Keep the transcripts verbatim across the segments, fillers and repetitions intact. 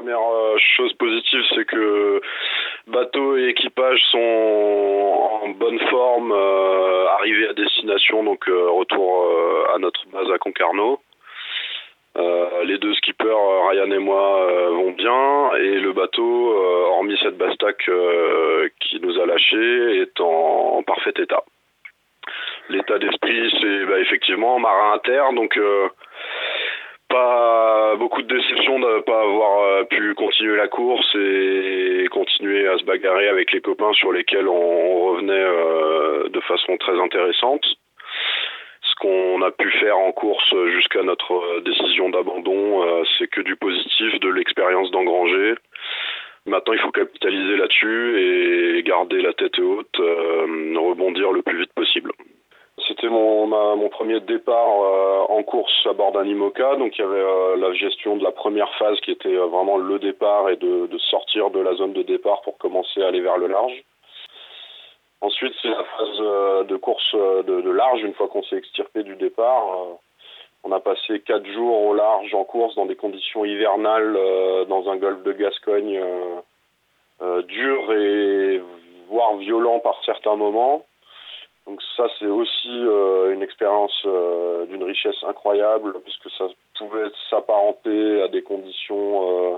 Première euh, chose positive, c'est que bateau et équipage sont en bonne forme, euh, arrivés à destination, donc euh, retour euh, à notre base à Concarneau. Euh, les deux skippers, Ryan et moi, euh, vont bien, et le bateau, euh, hormis cette bastaque euh, qui nous a lâchés, est en, en parfait état. L'état d'esprit, c'est bah, effectivement marin inter, donc euh, pas beaucoup de déception de ne pas avoir euh, pu continuer la course et continuer à se bagarrer avec les copains sur lesquels on, on revenait euh, de façon très intéressante. Ce qu'on a pu faire en course jusqu'à notre décision d'abandon, euh, c'est que du positif, de l'expérience d'engranger. Maintenant, il faut capitaliser là-dessus et garder la tête haute, euh, rebondir le plus vite possible. C'était mon, ma, mon premier départ euh, en course à bord d'un IMOCA, donc il y avait euh, la gestion de la première phase qui était euh, vraiment le départ et de, de sortir de la zone de départ pour commencer à aller vers le large. Ensuite, c'est la phase euh, de course euh, de, de large, une fois qu'on s'est extirpé du départ. Euh, on a passé quatre jours au large en course dans des conditions hivernales euh, dans un golfe de Gascogne euh, euh, dur et voire violent par certains moments. Donc ça, c'est aussi euh, une expérience euh, d'une richesse incroyable, puisque ça pouvait s'apparenter à des conditions euh,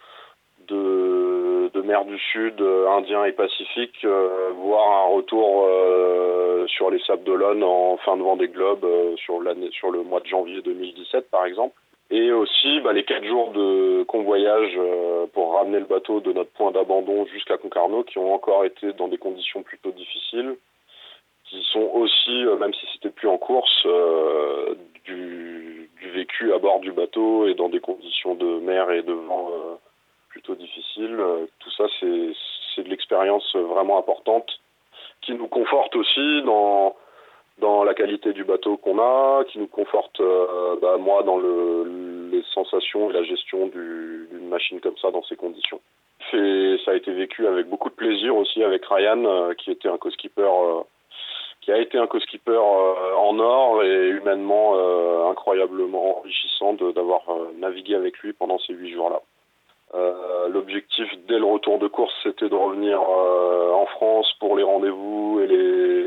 de, de mer du Sud, euh, Indien et Pacifique, euh, voire un retour euh, sur les Sables d'Olonne en fin de Vendée Globe euh, sur, l'année, sur le mois de janvier deux mille dix-sept, par exemple. Et aussi bah, les quatre jours de convoyage euh, pour ramener le bateau de notre point d'abandon jusqu'à Concarneau, qui ont encore été dans des conditions plutôt difficiles, qui sont aussi, euh, même si c'était plus en course, euh, du, du vécu à bord du bateau et dans des conditions de mer et de vent euh, plutôt difficiles. Euh, tout ça, c'est, c'est de l'expérience vraiment importante qui nous conforte aussi dans, dans la qualité du bateau qu'on a, qui nous conforte, euh, bah, moi, dans le, les sensations et la gestion du, d'une machine comme ça dans ces conditions. Et ça a été vécu avec beaucoup de plaisir aussi avec Ryan, euh, qui était un co-skipper euh, qui a été un co-skipper euh, en or et humainement euh, incroyablement enrichissant de, d'avoir euh, navigué avec lui pendant ces huit jours-là. Euh, l'objectif dès le retour de course, c'était de revenir euh, en France pour les rendez-vous et les,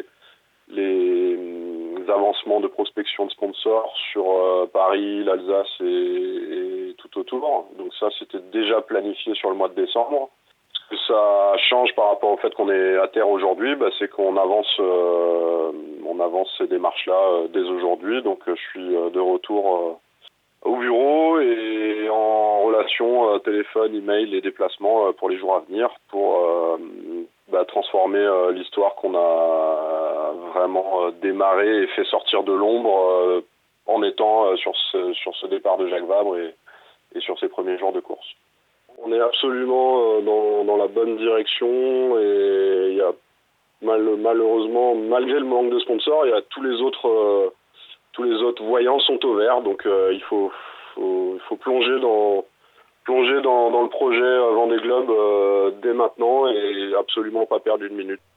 les, les avancemmes de prospection de sponsors sur euh, Paris, l'Alsace et, et tout autour. Donc ça, c'était déjà planifié sur le mois de décembre. Ce que ça change par rapport au fait qu'on est à terre aujourd'hui, bah, c'est qu'on avance, euh, on avance ces démarches-là euh, dès aujourd'hui. Donc euh, je suis euh, de retour euh, au bureau et en relation euh, téléphone, email et déplacements euh, pour les jours à venir pour euh, bah, transformer euh, l'histoire qu'on a vraiment euh, démarré et fait sortir de l'ombre euh, en étant euh, sur ce, sur ce départ de Jacques Vabre et, et sur ces premiers jours de course. On est absolument dans, dans la bonne direction et il y a mal, malheureusement, malgré le manque de sponsors, il y a tous les autres, euh, tous les autres voyants sont au vert. Donc euh, il faut, faut, il faut plonger dans, plonger dans, dans le projet Vendée Globe euh, dès maintenant et absolument pas perdre une minute.